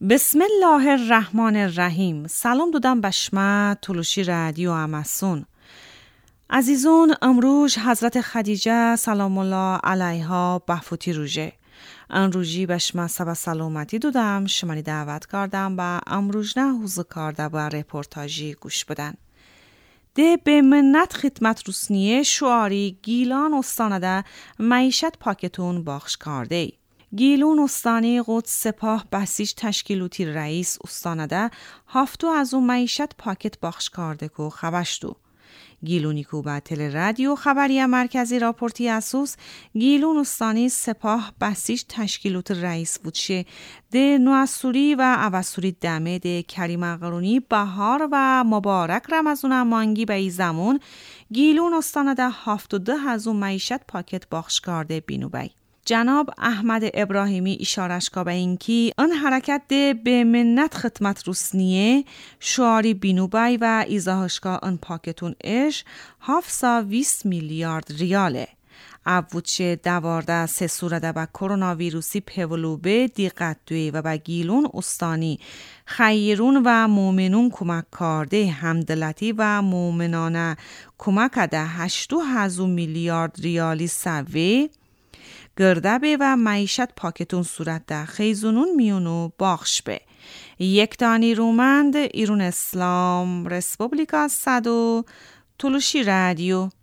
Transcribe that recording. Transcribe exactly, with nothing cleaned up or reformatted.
بسم الله الرحمن الرحیم. سلام دادم بشمه تلوشی رادیو امسون. عزیزون، امروز حضرت خدیجه سلام الله علیها بفوتی روژه. امروزی بشمه سبا سلامتی دادم شمانی دعوت کردم و امروز نه حوزه کرده و رپورتاجی گوش بدن. ده به منت خدمت رسنیه شعاری گیلان استانده معیشت پاکتون باخش کرده. گیلون استانی قدس سپاه بسیج تشکیلوتی رئیس استانده هفتو از اون معیشت پاکت باخش کرده که خبشتو. گیلونی کو با تل رادیو خبری مرکزی راپورتی اسوس گیلون استانی سپاه بسیج تشکیلوت رئیس بودشه ده نواسوری و اواسوری دمه ده کریم اقرونی بهار و مبارک رمزون مانگی به ای زمون گیلون استانده هفتو ده از اون معیشت پاکت باخش کرده بینو بی. جناب احمد ابراهیمی اشارش که به اینکی آن حرکت ده به منت خدمت رسنیه شعاری بینوبای و ایزاهش که آن پاکتون اش هفتصد و بیست میلیارد ریاله. عبودشه دوارده سه سورده با کرونا ویروسی پولوبه دیقت دوی و با گیلون استانی خیرون و مومنون کمک کرده همدلتی و مومنانه کمک ده هشتو هزو میلیارد ریالی سوی گردبه و معیشت پاکتون صورت ده خیزونون میونو باخش به. یک دانی رومند ایرون اسلام رسپوبلیکا صدو تلوشی رادیو.